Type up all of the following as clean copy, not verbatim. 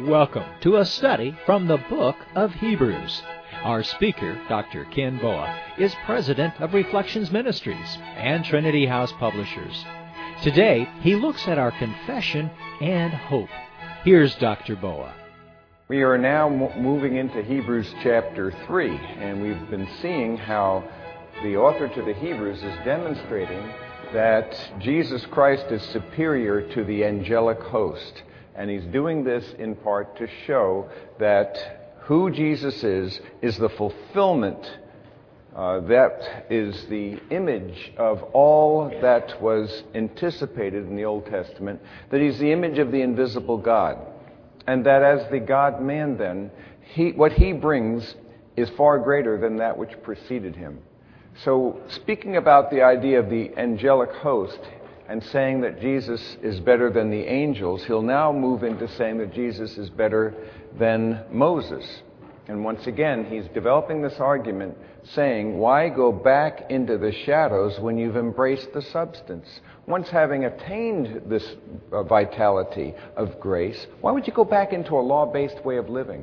Welcome to a study from the book of Hebrews. Our speaker, Dr. Ken Boa, is president of Reflections Ministries and Trinity House Publishers. Today, he looks at our confession and hope. Here's Dr. Boa. We are now moving into Hebrews chapter 3, and we've been seeing how the author to the Hebrews is demonstrating that Jesus Christ is superior to the angelic host. And he's doing this in part to show that who Jesus is the fulfillment, that is the image of all that was anticipated in the Old Testament, that he's the image of the invisible God. And that as the God-man then, what he brings is far greater than that which preceded him. So speaking about the idea of the angelic host and saying that Jesus is better than the angels, he'll now move into saying that Jesus is better than Moses. And once again, he's developing this argument saying, why go back into the shadows when you've embraced the substance? Once having attained this vitality of grace, why would you go back into a law-based way of living?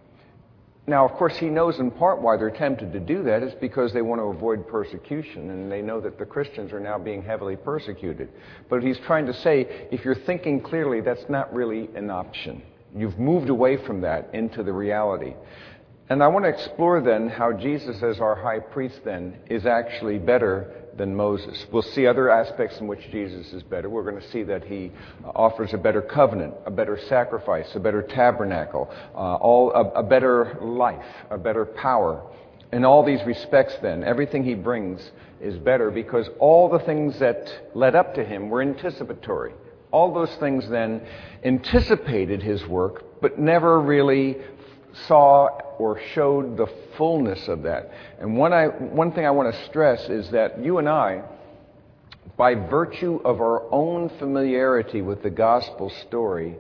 Now, of course, he knows in part why they're tempted to do that is because they want to avoid persecution, and they know that the Christians are now being heavily persecuted. But he's trying to say, if you're thinking clearly, that's not really an option. You've moved away from that into the reality. And I want to explore then how Jesus as our high priest then is actually better than Moses. We'll see other aspects in which Jesus is better. We're going to see that he offers a better covenant, a better sacrifice, a better tabernacle, a better life, a better power. In all these respects then, everything he brings is better because all the things that led up to him were anticipatory. All those things then anticipated his work, but never really saw or showed the fullness of that. And one thing I want to stress is that you and I, by virtue of our own familiarity with the gospel story,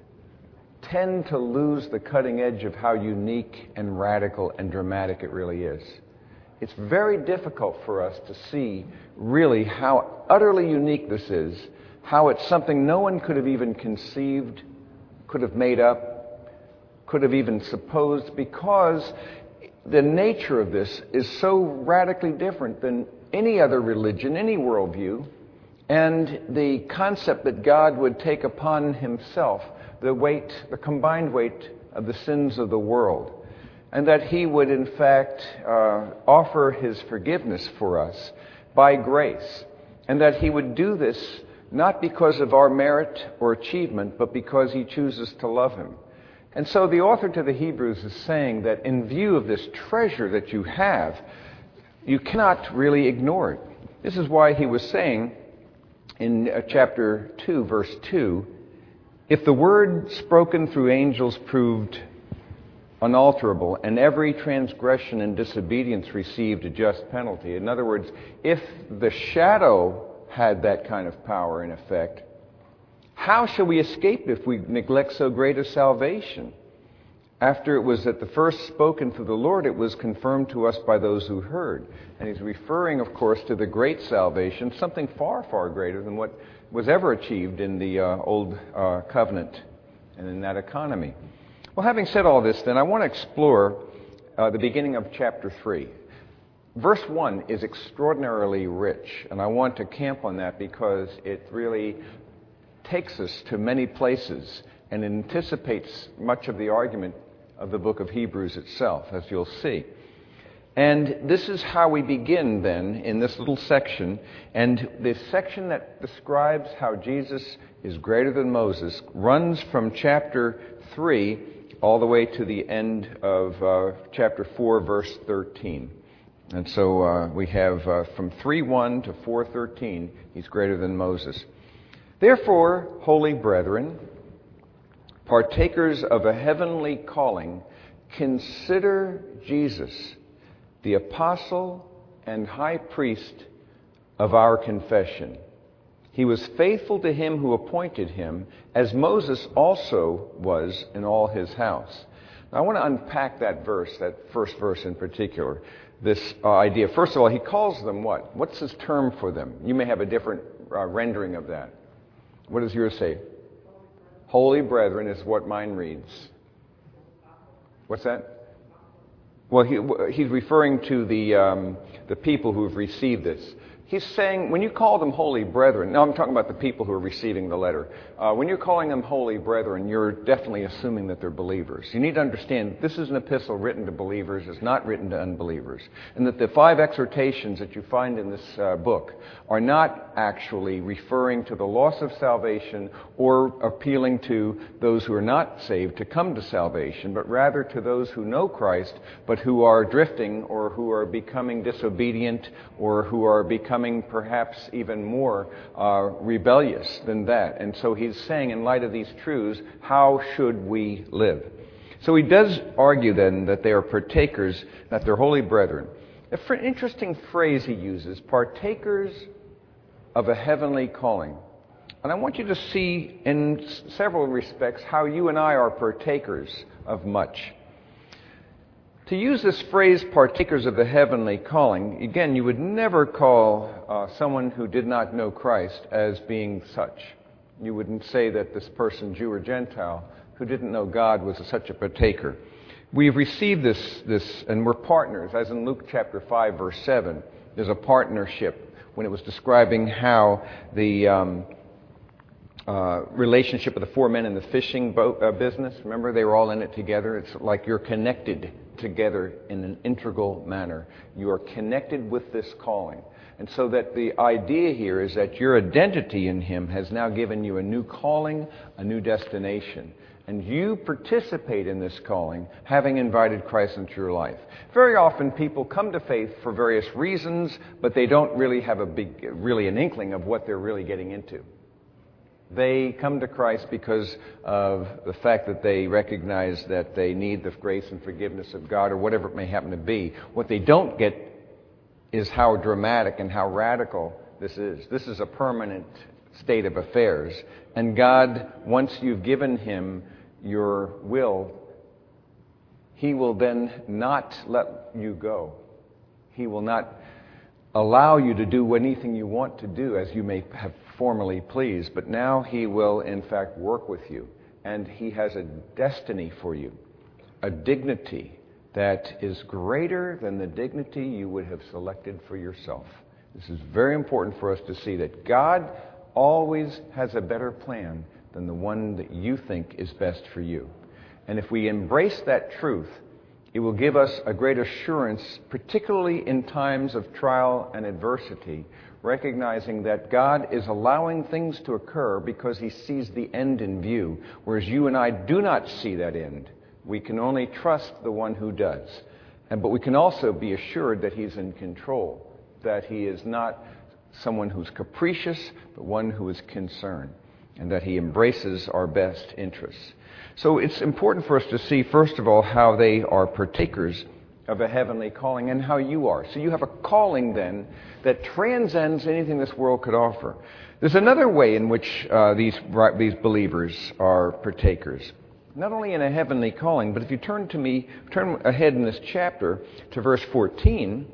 tend to lose the cutting edge of how unique and radical and dramatic it really is. It's very difficult for us to see really how utterly unique this is, how it's something no one could have even conceived, could have made up, could have even supposed, because the nature of this is so radically different than any other religion, any worldview, and the concept that God would take upon himself the combined weight of the sins of the world, and that he would in fact offer his forgiveness for us by grace, and that he would do this not because of our merit or achievement, but because he chooses to love him. And so the author to the Hebrews is saying that in view of this treasure that you have, you cannot really ignore it. This is why he was saying in chapter 2, verse 2, if the word spoken through angels proved unalterable and every transgression and disobedience received a just penalty. In other words, if the shadow had that kind of power in effect, how shall we escape if we neglect so great a salvation? After it was at the first spoken through the Lord, it was confirmed to us by those who heard. And he's referring, of course, to the great salvation, something far, far greater than what was ever achieved in the Old Covenant and in that economy. Well, having said all this, then, I want to explore the beginning of chapter 3. Verse 1 is extraordinarily rich, and I want to camp on that because it really takes us to many places and anticipates much of the argument of the book of Hebrews itself, as you'll see. And this is how we begin then in this little section. And this section that describes how Jesus is greater than Moses runs from chapter 3 all the way to the end of chapter 4, verse 13. And so we have from 3:1 to 4:13, he's greater than Moses. Therefore, holy brethren, partakers of a heavenly calling, consider Jesus, the apostle and high priest of our confession. He was faithful to him who appointed him, as Moses also was in all his house. Now, I want to unpack that verse, that first verse in particular, this idea. First of all, he calls them what? What's his term for them? You may have a different rendering of that. What does yours say? Holy brethren is what mine reads. What's that? Well, he's referring to the people who have received this. He's saying, when you call them holy brethren, now I'm talking about the people who are receiving the letter. When you're calling them holy brethren, you're definitely assuming that they're believers. You need to understand, this is an epistle written to believers, it's not written to unbelievers. And that the 5 exhortations that you find in this book are not actually referring to the loss of salvation or appealing to those who are not saved to come to salvation, but rather to those who know Christ, but who are drifting or who are becoming disobedient or who are becoming perhaps even more rebellious than that. And so he's saying, in light of these truths, how should we live? So he does argue then that they are partakers, that they're holy brethren. An interesting phrase he uses, partakers of a heavenly calling. And I want you to see in several respects how you and I are partakers of much. To use this phrase, partakers of the heavenly calling, again, you would never call someone who did not know Christ as being such. You wouldn't say that this person, Jew or Gentile, who didn't know God was such a partaker. We've received this, and we're partners, as in Luke chapter 5, verse 7. There's a partnership when it was describing how the relationship of the 4 men in the fishing boat business. Remember, they were all in it together. It's like you're connected together in an integral manner. You are connected with this calling. And so that the idea here is that your identity in Him has now given you a new calling, a new destination. And you participate in this calling, having invited Christ into your life. Very often people come to faith for various reasons, but they don't really have an inkling of what they're really getting into. They come to Christ because of the fact that they recognize that they need the grace and forgiveness of God, or whatever it may happen to be. What they don't get is how dramatic and how radical this is. This is a permanent state of affairs. And God, once you've given Him your will, He will then not let you go. He will not allow you to do anything you want to do as you may have formerly pleased, but now He will in fact work with you, and He has a destiny for you, a dignity that is greater than the dignity you would have selected for yourself. This is very important for us to see that God always has a better plan than the one that you think is best for you. And if we embrace that truth, it will give us a great assurance, particularly in times of trial and adversity, recognizing that God is allowing things to occur because He sees the end in view, whereas you and I do not see that end. We can only trust the one who does. But we can also be assured that He's in control, that He is not someone who's capricious, but one who is concerned, and that He embraces our best interests. So it's important for us to see, first of all, how they are partakers of a heavenly calling and how you are. So you have a calling then that transcends anything this world could offer. There's another way in which these believers are partakers. Not only in a heavenly calling, but if you turn ahead in this chapter to verse 14,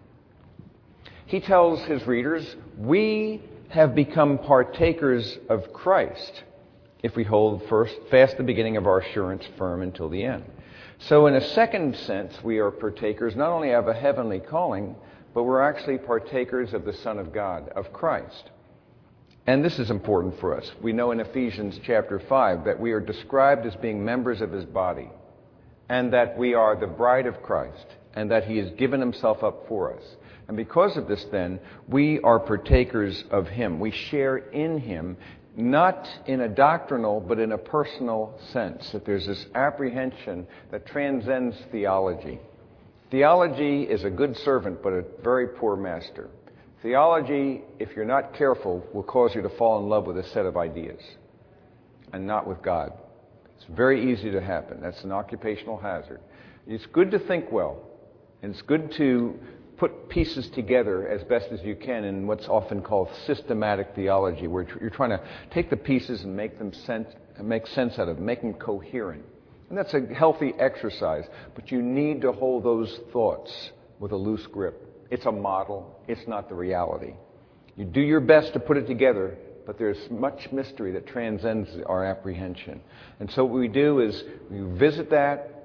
he tells his readers, we have become partakers of Christ if we hold fast the beginning of our assurance firm until the end. So in a second sense, we are partakers not only of a heavenly calling, but we're actually partakers of the Son of God, of Christ. And this is important for us. We know in Ephesians chapter 5 that we are described as being members of His body, and that we are the bride of Christ, and that He has given Himself up for us. And because of this then, we are partakers of Him. We share in Him, not in a doctrinal, but in a personal sense, that there's this apprehension that transcends theology. Theology is a good servant, but a very poor master. Theology, if you're not careful, will cause you to fall in love with a set of ideas and not with God. It's very easy to happen. That's an occupational hazard. It's good to think well, and it's good to put pieces together as best as you can in what's often called systematic theology, where you're trying to take the pieces and make sense out of them, make them coherent. And that's a healthy exercise, but you need to hold those thoughts with a loose grip. It's a model. It's not the reality. You do your best to put it together, but there's much mystery that transcends our apprehension. And so what we do is we visit that,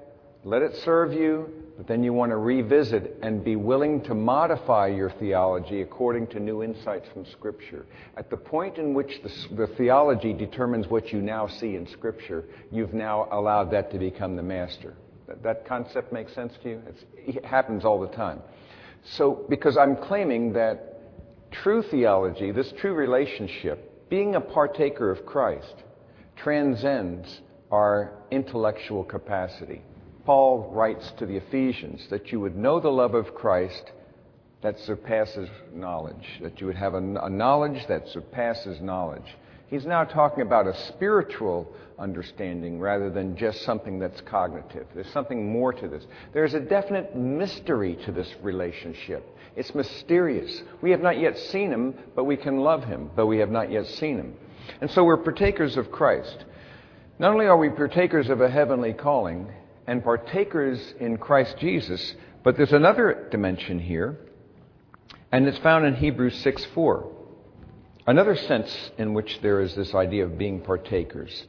let it serve you, but then you want to revisit and be willing to modify your theology according to new insights from Scripture. At the point in which the theology determines what you now see in Scripture, you've now allowed that to become the master. That concept makes sense to you? It happens all the time. So, because I'm claiming that true theology, this true relationship, being a partaker of Christ, transcends our intellectual capacity. Paul writes to the Ephesians that you would know the love of Christ that surpasses knowledge, that you would have a knowledge that surpasses knowledge. He's now talking about a spiritual understanding rather than just something that's cognitive. There's something more to this. There's a definite mystery to this relationship. It's mysterious. We have not yet seen him, but we can love him, but we have not yet seen him. And so we're partakers of Christ. Not only are we partakers of a heavenly calling and partakers in Christ Jesus, but there's another dimension here, and it's found in Hebrews 6:4. Another sense in which there is this idea of being partakers.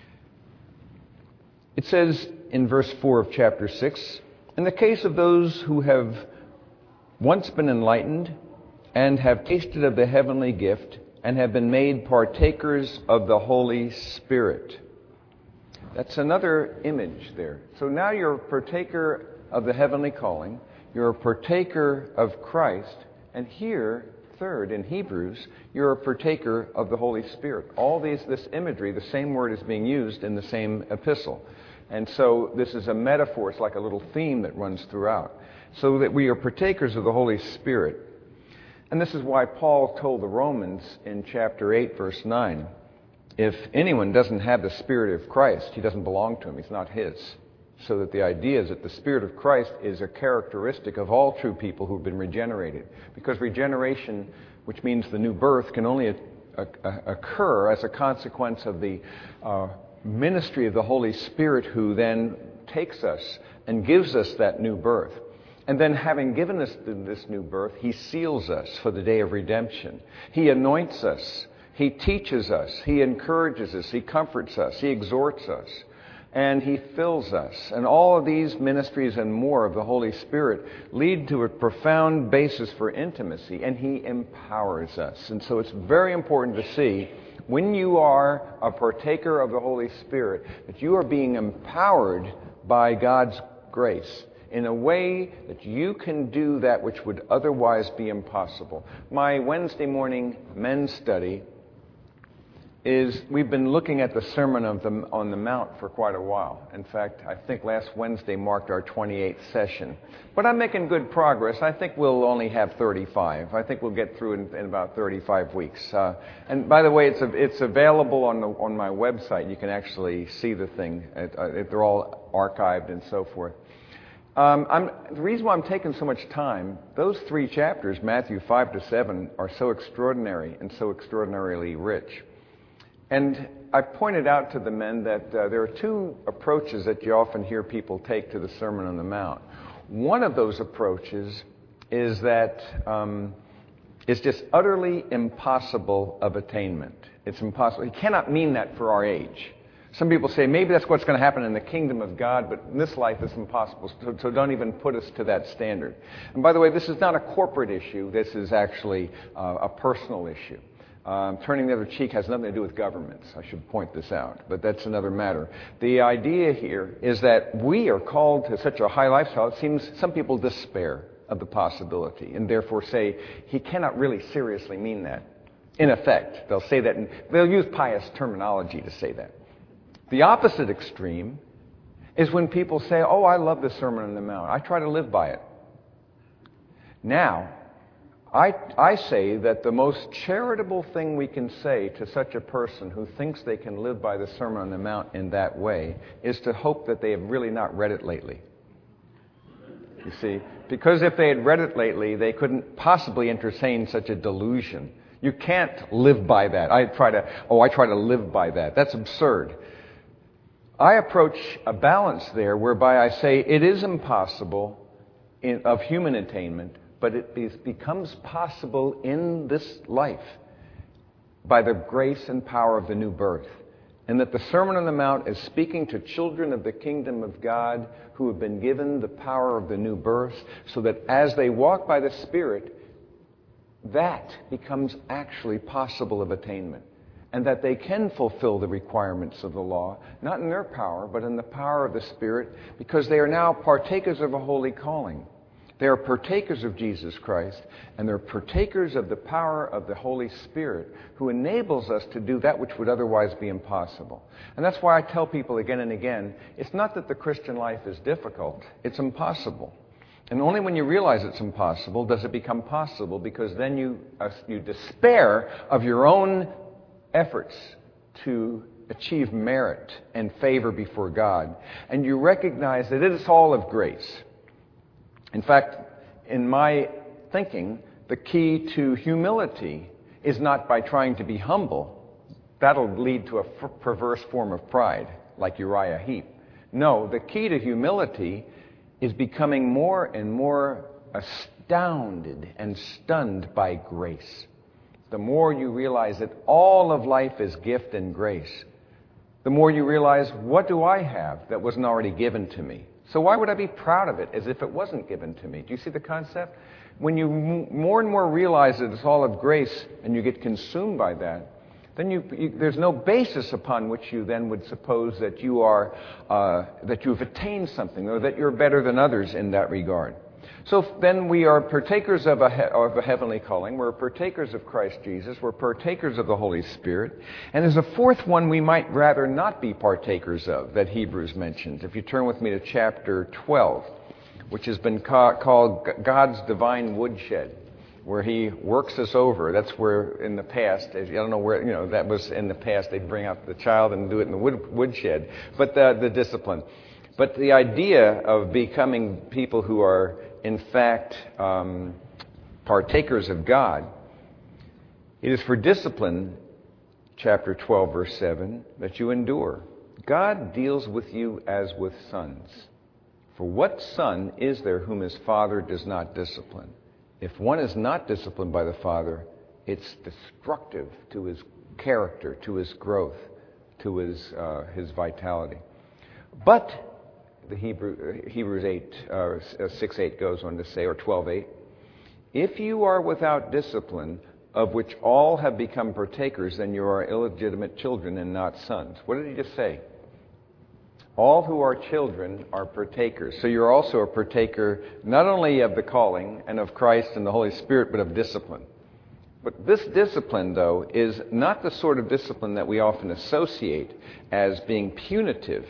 It says in verse 4 of chapter 6, in the case of those who have once been enlightened and have tasted of the heavenly gift and have been made partakers of the Holy Spirit. That's another image there. So now you're a partaker of the heavenly calling. You're a partaker of Christ. And here, third, in Hebrews, you're a partaker of the Holy Spirit. All this imagery, the same word is being used in the same epistle. And so this is a metaphor. It's like a little theme that runs throughout. So that we are partakers of the Holy Spirit. And this is why Paul told the Romans in chapter 8, verse 9, if anyone doesn't have the Spirit of Christ, he doesn't belong to him. He's not his. So that the idea is that the Spirit of Christ is a characteristic of all true people who've been regenerated. Because regeneration, which means the new birth, can only occur as a consequence of the ministry of the Holy Spirit, who then takes us and gives us that new birth. And then, having given us this new birth, he seals us for the day of redemption. He anoints us. He teaches us, he encourages us, he comforts us, he exhorts us, and he fills us. And all of these ministries and more of the Holy Spirit lead to a profound basis for intimacy, and he empowers us. And so it's very important to see, when you are a partaker of the Holy Spirit, that you are being empowered by God's grace in a way that you can do that which would otherwise be impossible. My Wednesday morning men's study is, we've been looking at the Sermon on the Mount for quite a while. In fact, I think last Wednesday marked our 28th session. But I'm making good progress. I think we'll only have 35. I think we'll get through in about 35 weeks. And by the way, it's available on my website. You can actually see the thing. They're all archived and so forth. The reason why I'm taking so much time, those 3 chapters, Matthew 5 to 7, are so extraordinary and so extraordinarily rich. And I pointed out to the men that there are 2 approaches that you often hear people take to the Sermon on the Mount. One of those approaches is that it's just utterly impossible of attainment. It's impossible. He cannot mean that for our age. Some people say maybe that's what's going to happen in the kingdom of God, but in this life it's impossible, so don't even put us to that standard. And by the way, this is not a corporate issue. This is actually a personal issue. Turning the other cheek has nothing to do with governments. I should point this out, but that's another matter. The idea here is that we are called to such a high lifestyle, it seems some people despair of the possibility and therefore say, he cannot really seriously mean that. In effect, they'll say that, and they'll use pious terminology to say that. The opposite extreme is when people say, oh, I love the Sermon on the Mount. I try to live by it. Now, I say that the most charitable thing we can say to such a person who thinks they can live by the Sermon on the Mount in that way is to hope that they have really not read it lately. You see, because if they had read it lately, they couldn't possibly entertain such a delusion. You can't live by that. I try to live by that. That's absurd. I approach a balance there whereby I say it is impossible of human attainment, but it becomes possible in this life by the grace and power of the new birth. and that the Sermon on the Mount is speaking to children of the kingdom of God who have been given the power of the new birth, so that as they walk by the Spirit, that becomes actually possible of attainment, and that they can fulfill the requirements of the law, not in their power, but in the power of the Spirit, because they are now partakers of a holy calling. They are partakers of Jesus Christ, and they're partakers of the power of the Holy Spirit, who enables us to do that which would otherwise be impossible. And that's why I tell people again and again, it's not that the Christian life is difficult, it's impossible. And only when you realize it's impossible does it become possible, because then you despair of your own efforts to achieve merit and favor before God, and you recognize that it is all of grace. In fact, in my thinking, the key to humility is not by trying to be humble. That'll lead to a perverse form of pride, like Uriah Heep. No, the key to humility is becoming more and more astounded and stunned by grace. The more you realize that all of life is gift and grace, the more you realize, what do I have that wasn't already given to me? So why would I be proud of it as if it wasn't given to me? Do you see the concept? When you more and more realize that it's all of grace and you get consumed by that, then there's no basis upon which you then would suppose that that you've attained something, or that you're better than others in that regard. So then we are partakers of a heavenly calling. We're partakers of Christ Jesus. We're partakers of the Holy Spirit. And there's a fourth one we might rather not be partakers of that Hebrews mentions. If you turn with me to chapter 12, which has been called God's divine woodshed, where He works us over. That's where in the past, I don't know where, that was in the past, they'd bring out the child and do it in the woodshed. But the discipline. But the idea of becoming people who are in fact partakers of God, it is for discipline, chapter 12, verse 7, that you endure. God deals with you as with sons. For what son is there whom his father does not discipline? If one is not disciplined by the Father, it's destructive to his character, to his growth, to his vitality. But the Hebrews 6:8 goes on to say, or 12:8, if you are without discipline, of which all have become partakers, then you are illegitimate children and not sons. What did he just say? All who are children are partakers. So you're also a partaker not only of the calling and of Christ and the Holy Spirit, but of discipline. But this discipline, though, is not the sort of discipline that we often associate as being punitive.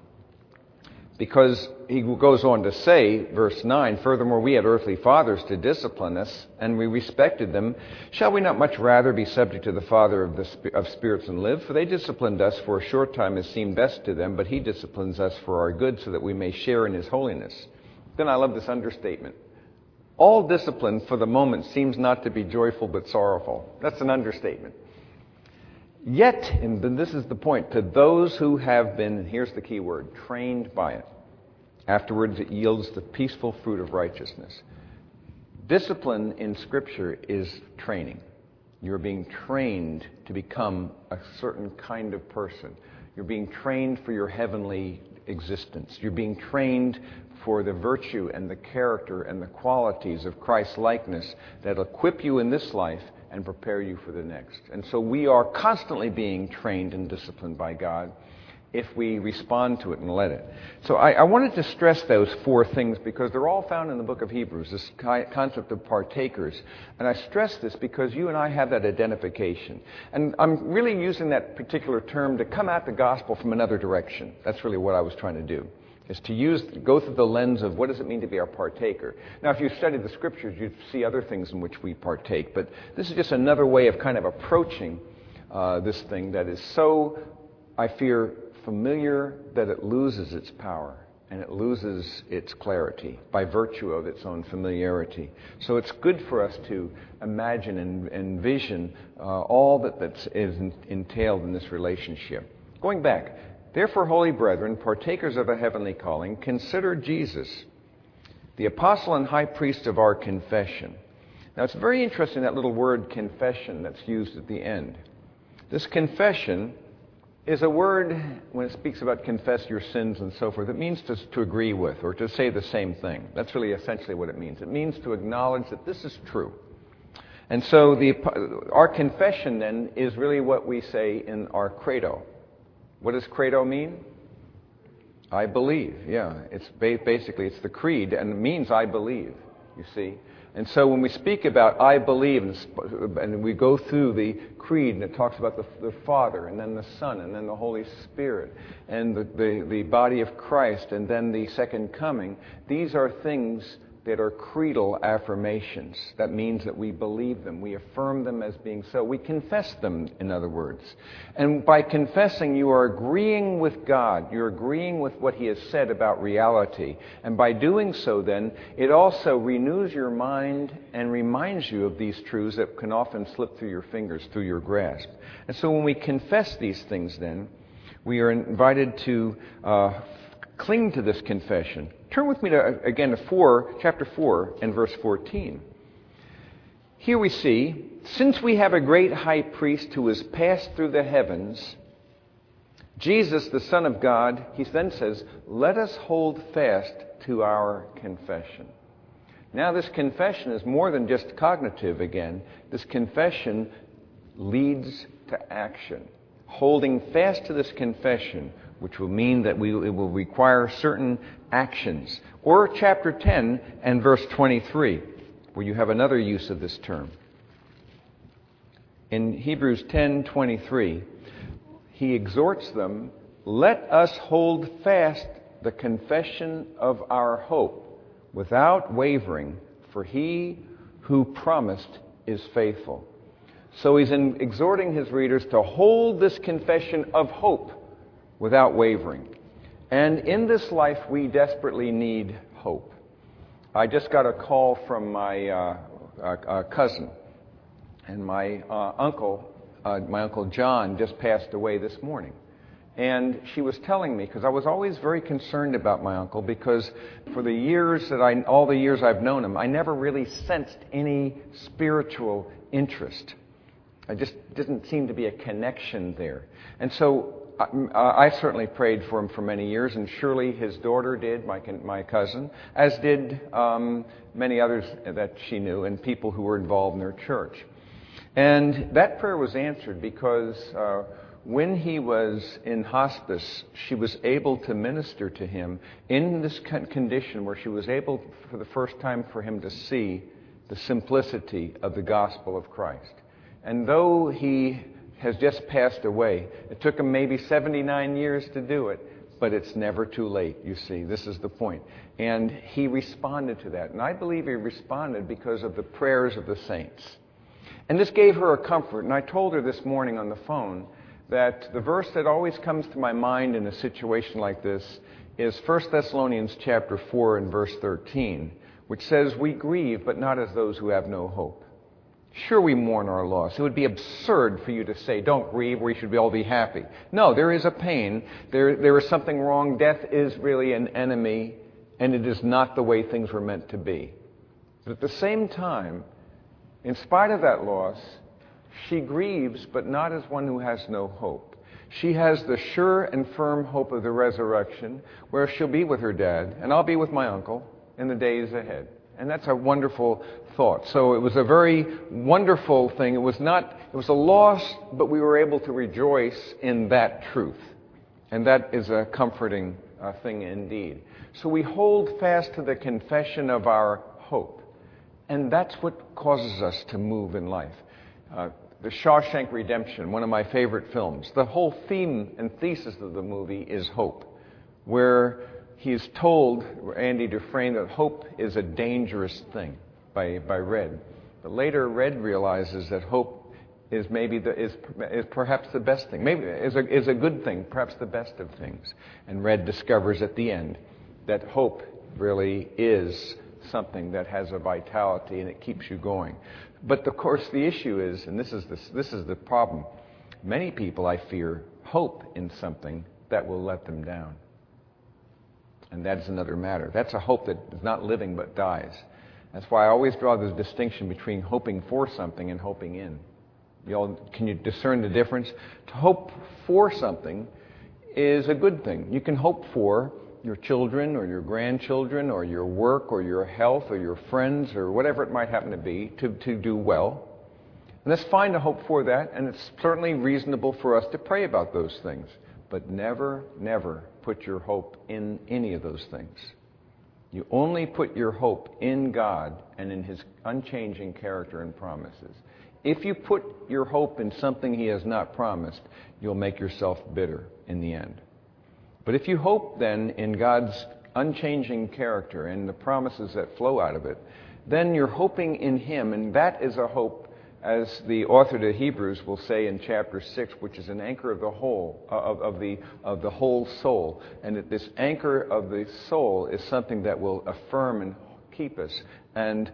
Because he goes on to say, verse 9, furthermore, we had earthly fathers to discipline us, and we respected them. Shall we not much rather be subject to the Father of spirits and live? For they disciplined us for a short time as seemed best to them, but He disciplines us for our good, so that we may share in His holiness. Then I love this understatement. All discipline for the moment seems not to be joyful but sorrowful. That's an understatement. Yet, and this is the point, to those who have been, and here's the key word, trained by it, afterwards it yields the peaceful fruit of righteousness. Discipline in Scripture is training. You're being trained to become a certain kind of person. You're being trained for your heavenly existence. You're being trained for the virtue and the character and the qualities of Christ's likeness that equip you in this life and prepare you for the next. And so we are constantly being trained and disciplined by God if we respond to it and let it. So I wanted to stress those four things because they're all found in the book of Hebrews, this concept of partakers. And I stress this because you and I have that identification. And I'm really using that particular term to come at the gospel from another direction. That's really what I was trying to do, is to go through the lens of what does it mean to be our partaker. Now, if you study the Scriptures, you'd see other things in which we partake. But this is just another way of kind of approaching this thing that is so, I fear, familiar that it loses its power and it loses its clarity by virtue of its own familiarity. So it's good for us to imagine and envision all that's entailed in this relationship. Going back, therefore, holy brethren, partakers of a heavenly calling, consider Jesus, the apostle and high priest of our confession. Now, it's very interesting, that little word confession that's used at the end. This confession is a word, when it speaks about confess your sins and so forth, it means to agree with or to say the same thing. That's really essentially what it means. It means to acknowledge that this is true. And so our confession then is really what we say in our credo. What does credo mean? I believe, yeah. It's basically, it's the creed, and it means I believe, you see. And so when we speak about I believe, and we go through the creed, and it talks about the Father, and then the Son, and then the Holy Spirit, and the body of Christ, and then the second coming, these are things that are creedal affirmations. That means that we believe them. We affirm them as being so. We confess them, in other words. And by confessing, you are agreeing with God. You're agreeing with what He has said about reality. And by doing so, then, it also renews your mind and reminds you of these truths that can often slip through your fingers, through your grasp. And so when we confess these things, then, we are invited to cling to this confession. Turn with me again to chapter 4 and verse 14. Here we see, since we have a great high priest who has passed through the heavens, Jesus, the Son of God, he then says, let us hold fast to our confession. Now this confession is more than just cognitive again. This confession leads to action. Holding fast to this confession, which will mean that it will require certain actions. Or chapter 10 and verse 23, where you have another use of this term. In Hebrews 10:23, he exhorts them, let us hold fast the confession of our hope without wavering, for he who promised is faithful. So he's exhorting his readers to hold this confession of hope without wavering. And in this life, we desperately need hope. I just got a call from my cousin, and my uncle John just passed away this morning. And she was telling me, because I was always very concerned about my uncle, because for all the years I've known him, I never really sensed any spiritual interest. I just didn't seem to be a connection there. And so I certainly prayed for him for many years, and surely his daughter did, my cousin, as did many others that she knew, and people who were involved in their church. And that prayer was answered because when he was in hospice, she was able to minister to him in this condition where she was able, for the first time, for him to see the simplicity of the gospel of Christ. And though he has just passed away, it took him maybe 79 years to do it, but it's never too late, you see. This is the point. And he responded to that. And I believe he responded because of the prayers of the saints. And this gave her a comfort. And I told her this morning on the phone that the verse that always comes to my mind in a situation like this is 1 Thessalonians chapter 4 and verse 13, which says, we grieve, but not as those who have no hope. Sure, we mourn our loss. It would be absurd for you to say, don't grieve, we should all be happy. No, there is a pain. There is something wrong. Death is really an enemy, and it is not the way things were meant to be. But at the same time, in spite of that loss, she grieves, but not as one who has no hope. She has the sure and firm hope of the resurrection, where she'll be with her dad, and I'll be with my uncle in the days ahead. And that's a wonderful thought. So it was a very wonderful thing. It was a loss, but we were able to rejoice in that truth. And that is a comforting thing indeed. So we hold fast to the confession of our hope. And that's what causes us to move in life. The Shawshank Redemption, one of my favorite films. The whole theme and thesis of the movie is hope, where he's told, Andy Dufresne, that hope is a dangerous thing by Red. But later Red realizes that hope is perhaps the best thing. Maybe is a good thing, perhaps the best of things. And Red discovers at the end that hope really is something that has a vitality and it keeps you going. But of course the issue is, and this is the problem, many people, I fear, hope in something that will let them down. And that is another matter. That's a hope that is not living but dies. That's why I always draw the distinction between hoping for something and hoping in. Can you discern the difference? To hope for something is a good thing. You can hope for your children or your grandchildren or your work or your health or your friends or whatever it might happen to be to do well. And it's fine to hope for that, and it's certainly reasonable for us to pray about those things. But never, never put your hope in any of those things. You only put your hope in God and in His unchanging character and promises. If you put your hope in something He has not promised, you'll make yourself bitter in the end. But if you hope then in God's unchanging character and the promises that flow out of it, then you're hoping in Him, and that is a hope, as the author to Hebrews will say in chapter 6, which is an anchor of the whole of the whole soul, and that this anchor of the soul is something that will affirm and keep us and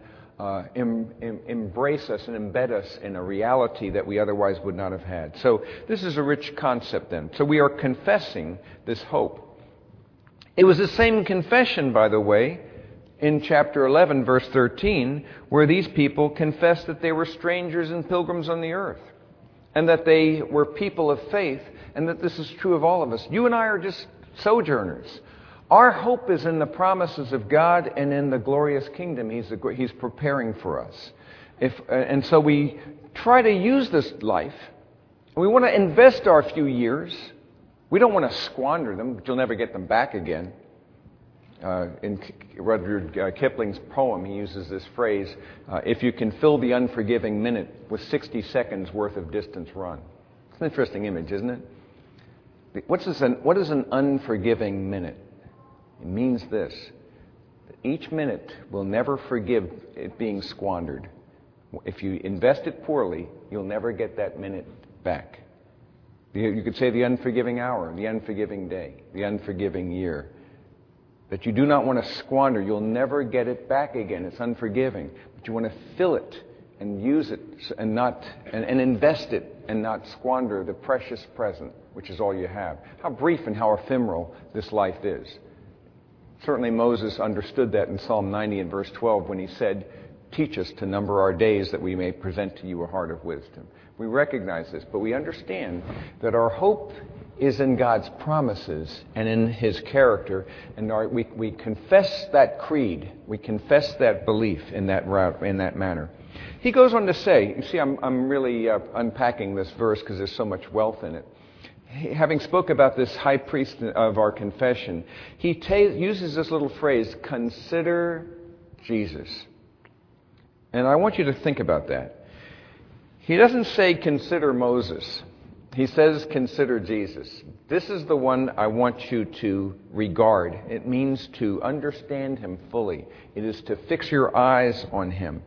embrace us and embed us in a reality that we otherwise would not have had. So this is a rich concept then. So we are confessing this hope. It was the same confession, by the way, in chapter 11, verse 13, where these people confessed that they were strangers and pilgrims on the earth, and that they were people of faith, and that this is true of all of us. You and I are just sojourners. Our hope is in the promises of God and in the glorious kingdom He's preparing for us. And so we try to use this life. We want to invest our few years. We don't want to squander them, but you'll never get them back again. In Rudyard Kipling's poem, he uses this phrase, if you can fill the unforgiving minute with 60 seconds worth of distance run. It's an interesting image, isn't it? What is an unforgiving minute? It means this, that each minute will never forgive it being squandered. If you invest it poorly, you'll never get that minute back. You could say the unforgiving hour, the unforgiving day, the unforgiving year. That you do not want to squander. You'll never get it back again. It's unforgiving. But you want to fill it and use it and invest it and not squander the precious present, which is all you have. How brief and how ephemeral this life is. Certainly Moses understood that in Psalm 90 and verse 12 when he said, teach us to number our days that we may present to you a heart of wisdom. We recognize this, but we understand that our hope is in God's promises and in His character, and we confess that creed, we confess that belief in that route, in that manner. He goes on to say, you see, I'm really unpacking this verse because there's so much wealth in it. Having spoke about this high priest of our confession, he uses this little phrase, consider Jesus. And I want you to think about that. He doesn't say consider Moses. He says consider Jesus. This is the one I want you to regard. It means to understand Him fully. It is to fix your eyes on Him.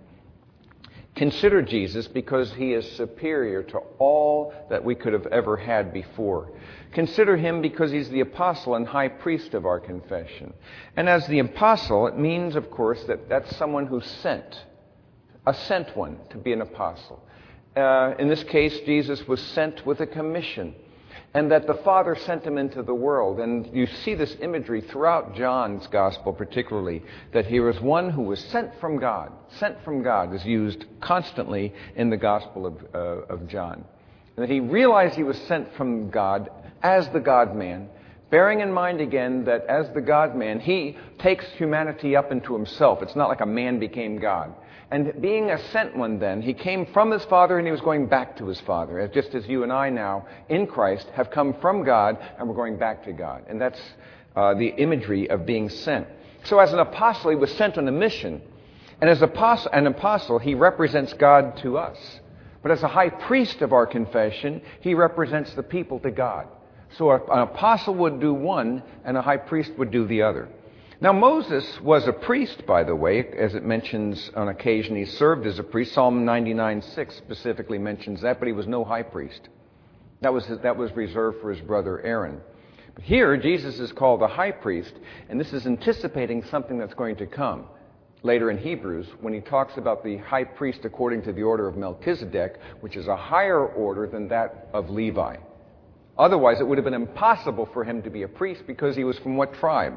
Consider Jesus because He is superior to all that we could have ever had before. Consider Him because He's the apostle and high priest of our confession. And as the apostle, it means, of course, that that's someone who's sent. A sent one to be an apostle. In this case, Jesus was sent with a commission, and that the Father sent Him into the world. And you see this imagery throughout John's Gospel particularly, that he was one who was sent from God. Sent from God is used constantly in the Gospel of John. And that He realized He was sent from God as the God-man, bearing in mind again that as the God-man, He takes humanity up into Himself. It's not like a man became God. And being a sent one then, He came from His Father and He was going back to His Father, just as you and I now, in Christ, have come from God and we're going back to God. And that's the imagery of being sent. So as an apostle, He was sent on a mission. And as an apostle, He represents God to us. But as a high priest of our confession, He represents the people to God. So an apostle would do one and a high priest would do the other. Now, Moses was a priest, by the way, as it mentions on occasion he served as a priest. Psalm 99:6 specifically mentions that, but he was no high priest. That was reserved for his brother Aaron. But here, Jesus is called a high priest, and this is anticipating something that's going to come later in Hebrews when he talks about the high priest according to the order of Melchizedek, which is a higher order than that of Levi. Otherwise, it would have been impossible for him to be a priest because he was from what tribe?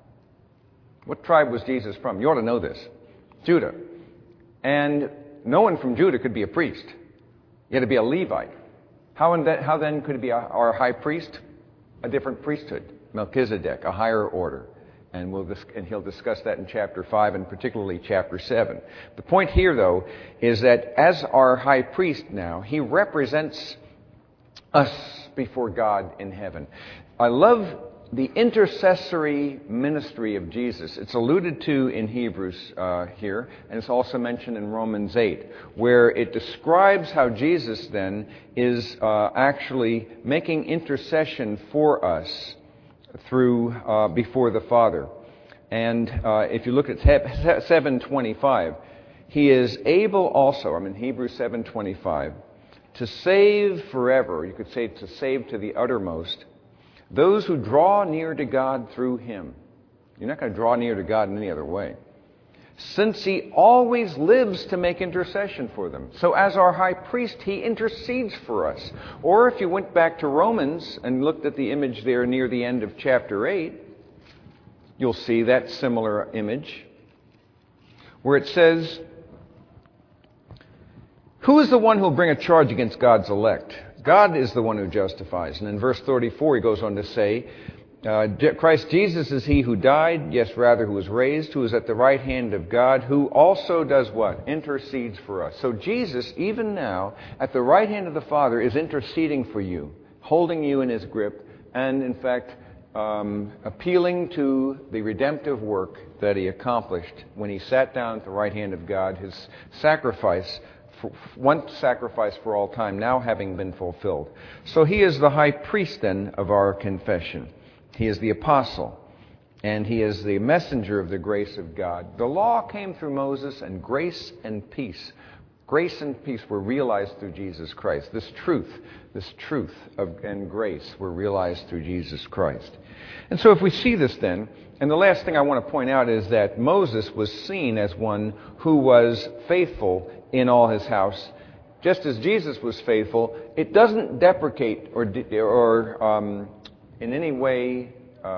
What tribe was Jesus from? You ought to know this. Judah. And no one from Judah could be a priest. You had to be a Levite. How then could it be our high priest? A different priesthood, Melchizedek, a higher order. And he'll discuss that in chapter 5 and particularly chapter 7. The point here, though, is that as our high priest now, he represents us before God in heaven. I love the intercessory ministry of Jesus. It's alluded to in Hebrews here, and it's also mentioned in Romans 8, where it describes how Jesus then is actually making intercession for us through before the Father. And if you look at 7:25, he is able also, Hebrews 7:25, to save forever, you could say to save to the uttermost, those who draw near to God through him. You're not going to draw near to God in any other way, since he always lives to make intercession for them. So as our high priest, he intercedes for us. Or if you went back to Romans and looked at the image there near the end of chapter 8, you'll see that similar image where it says, who is the one who will bring a charge against God's elect? God is the one who justifies. And in verse 34, he goes on to say, Christ Jesus is he who died, yes, rather, who was raised, who is at the right hand of God, who also does what? Intercedes for us. So Jesus, even now, at the right hand of the Father, is interceding for you, holding you in his grip, and in fact, appealing to the redemptive work that he accomplished when he sat down at the right hand of God, his sacrifice, one sacrifice for all time, now having been fulfilled. So he is the high priest then of our confession. He is the apostle, and he is the messenger of the grace of God. The law came through Moses, and grace and peace were realized through Jesus Christ. This truth and grace were realized through Jesus Christ. And so if we see this then, and the last thing I want to point out is that Moses was seen as one who was faithful in all his house, just as Jesus was faithful. It doesn't deprecate or in any way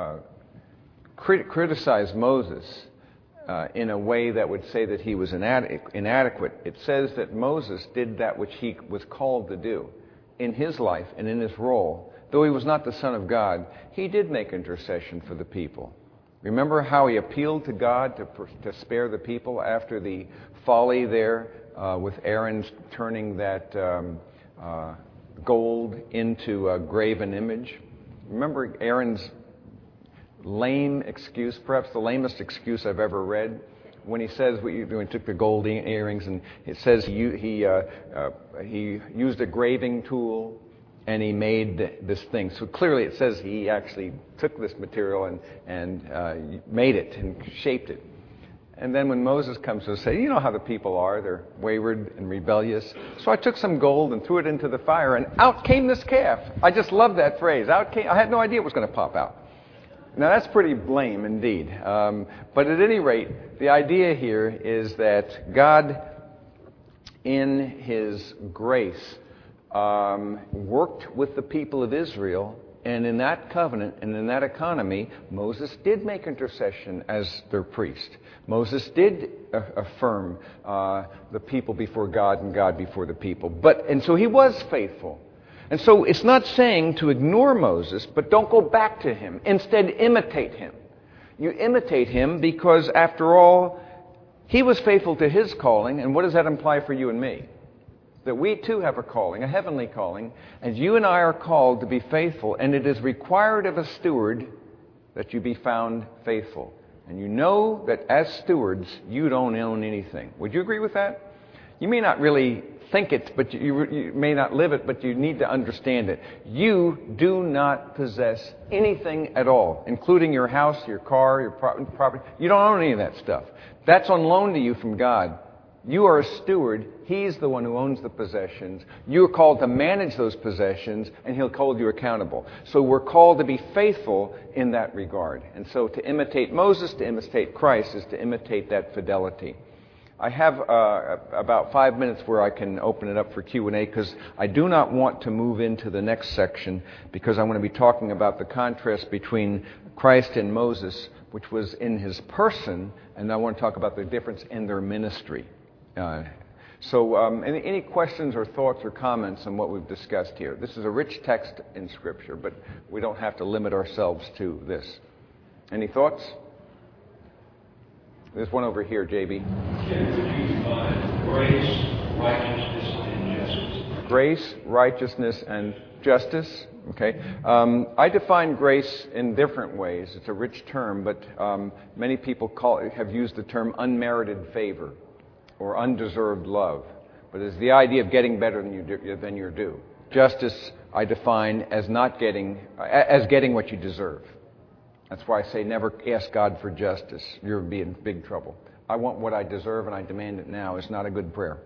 criticize Moses in a way that would say that he was inadequate. It says that Moses did that which he was called to do in his life and in his role. Though he was not the Son of God, he did make intercession for the people. Remember how he appealed to God to spare the people after the folly there with Aaron turning that gold into a graven image? Remember Aaron's lame excuse, perhaps the lamest excuse I've ever read, when he says, when he took the gold earrings, and it says he used a graving tool and he made this thing. So clearly it says he actually took this material and made it and shaped it. And then when Moses comes to say, you know how the people are, they're wayward and rebellious. So I took some gold and threw it into the fire, and out came this calf. I just love that phrase. I had no idea it was going to pop out. Now that's pretty lame indeed. But at any rate, the idea here is that God, in his grace, worked with the people of Israel. And in that covenant and in that economy, Moses did make intercession as their priest. Moses did affirm the people before God and God before the people. And so he was faithful. And so it's not saying to ignore Moses, but don't go back to him. Instead, imitate him. You imitate him because, after all, he was faithful to his calling. And what does that imply for you and me? That we too have a calling, a heavenly calling, and you and I are called to be faithful, and it is required of a steward that you be found faithful. And you know that as stewards, you don't own anything. Would you agree with that? You may not really think it, but you may not live it, but you need to understand it. You do not possess anything at all, including your house, your car, your property. You don't own any of that stuff. That's on loan to you from God. You are a steward. He's the one who owns the possessions. You're called to manage those possessions, and he'll hold you accountable. So we're called to be faithful in that regard. And so to imitate Moses, to imitate Christ, is to imitate that fidelity. I have about 5 minutes where I can open it up for Q&A, because I do not want to move into the next section, because I want to be talking about the contrast between Christ and Moses, which was in his person, and I want to talk about the difference in their ministry. So any questions or thoughts or comments on what we've discussed here? This is a rich text in Scripture, but we don't have to limit ourselves to this. Any thoughts? There's one over here, JB. Can you define grace, righteousness, and justice? Grace, righteousness, and justice. Okay. I define grace in different ways. It's a rich term, but many people have used the term unmerited favor or undeserved love. But it's the idea of getting better than you're due. Justice, I define as getting what you deserve. That's why I say never ask God for justice. You'll be in big trouble. I want what I deserve and I demand it now. It's not a good prayer.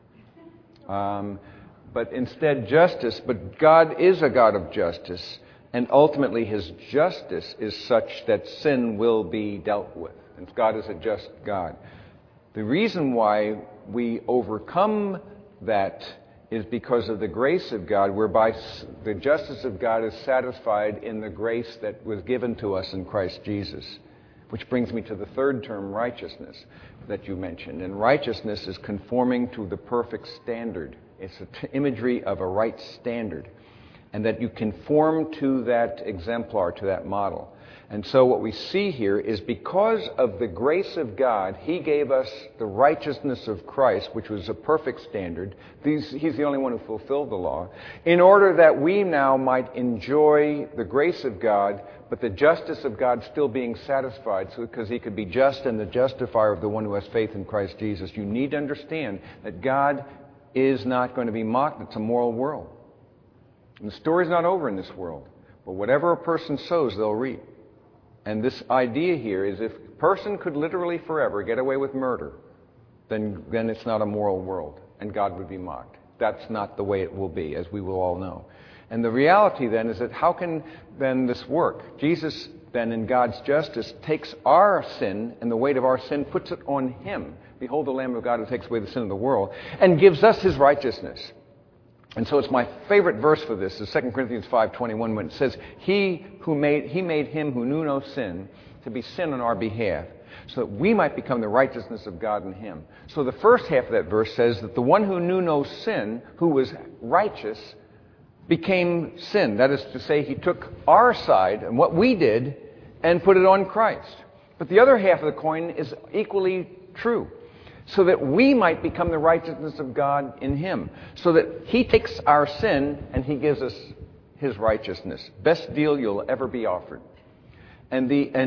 But instead justice, but God is a God of justice, and ultimately His justice is such that sin will be dealt with. And God is a just God. The reason why we overcome that is because of the grace of God, whereby the justice of God is satisfied in the grace that was given to us in Christ Jesus. Which brings me to the third term, righteousness, that you mentioned. And righteousness is conforming to the perfect standard. It's an imagery of a right standard. And that you conform to that exemplar, to that model. And so what we see here is because of the grace of God, He gave us the righteousness of Christ, which was a perfect standard. He's the only one who fulfilled the law. In order that we now might enjoy the grace of God, but the justice of God still being satisfied, so because He could be just and the justifier of the one who has faith in Christ Jesus. You need to understand that God is not going to be mocked. It's a moral world. And the story's not over in this world. But whatever a person sows, they'll reap. And this idea here is if a person could literally forever get away with murder, then it's not a moral world, and God would be mocked. That's not the way it will be, as we will all know. And the reality then is that how can then this work? Jesus then in God's justice takes our sin and the weight of our sin, puts it on Him. Behold the Lamb of God who takes away the sin of the world, and gives us His righteousness. And so it's my favorite verse for this is 2 Corinthians 5:21 when it says, He made Him who knew no sin to be sin on our behalf, so that we might become the righteousness of God in Him. So the first half of that verse says that the one who knew no sin, who was righteous, became sin. That is to say, He took our side and what we did and put it on Christ. But the other half of the coin is equally true. So that we might become the righteousness of God in Him. So that He takes our sin and He gives us His righteousness. Best deal you'll ever be offered. And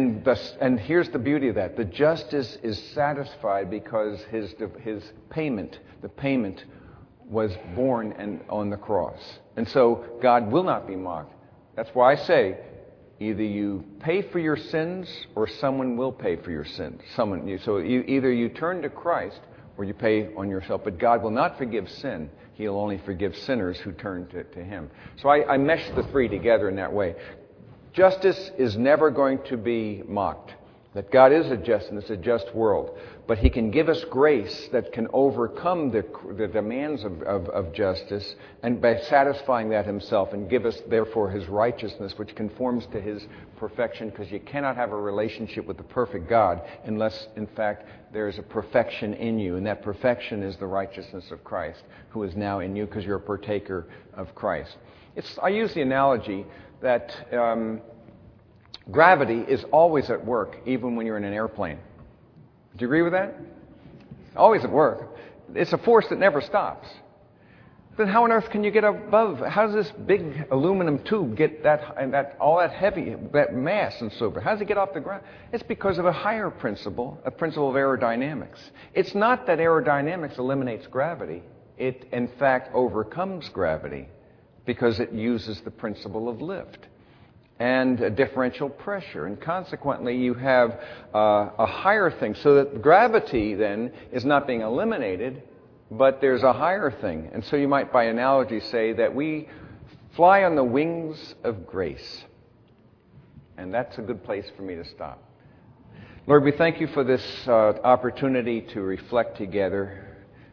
here's the beauty of that. The justice is satisfied because His payment, the payment was borne on the cross. And so God will not be mocked. That's why I say, either you pay for your sins or someone will pay for your sins. Either you turn to Christ or you pay on yourself. But God will not forgive sin. He'll only forgive sinners who turn to Him. So I mesh the three together in that way. Justice is never going to be mocked. That God is a just and it's a just world. But He can give us grace that can overcome the demands of justice and by satisfying that Himself and give us therefore His righteousness which conforms to His perfection, because you cannot have a relationship with the perfect God unless in fact there is a perfection in you, and that perfection is the righteousness of Christ who is now in you because you're a partaker of Christ. I use the analogy that gravity is always at work, even when you're in an airplane. Do you agree with that? Always at work. It's a force that never stops. Then how on earth can you get above? How does this big aluminum tube get all that heavy, that mass and so forth? How does it get off the ground? It's because of a higher principle, a principle of aerodynamics. It's not that aerodynamics eliminates gravity. It, in fact, overcomes gravity because it uses the principle of lift and a differential pressure. And consequently, you have a higher thing. So that gravity, then, is not being eliminated, but there's a higher thing. And so you might, by analogy, say that we fly on the wings of grace. And that's a good place for me to stop. Lord, we thank You for this opportunity to reflect together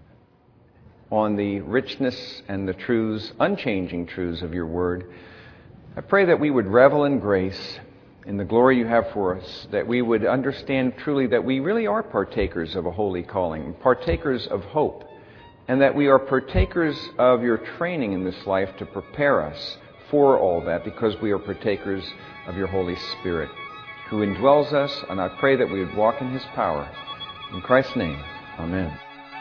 on the richness and the truths, unchanging truths of Your Word. I pray that we would revel in grace, in the glory You have for us, that we would understand truly that we really are partakers of a holy calling, partakers of hope, and that we are partakers of your training in this life to prepare us for all that, because we are partakers of your Holy Spirit, who indwells us, and I pray that we would walk in his power. In Christ's name, amen.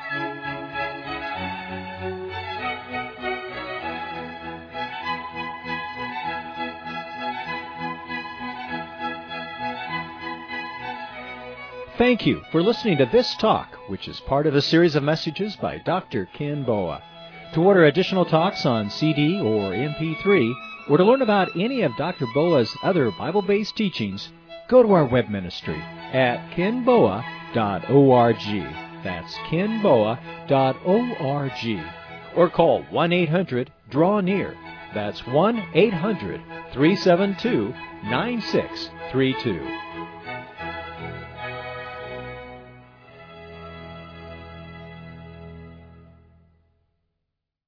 Thank you for listening to this talk, which is part of a series of messages by Dr. Ken Boa. To order additional talks on CD or MP3, or to learn about any of Dr. Boa's other Bible-based teachings, go to our web ministry at kenboa.org. That's kenboa.org. Or call 1-800-DRAW-NEAR. That's 1-800-372-9632.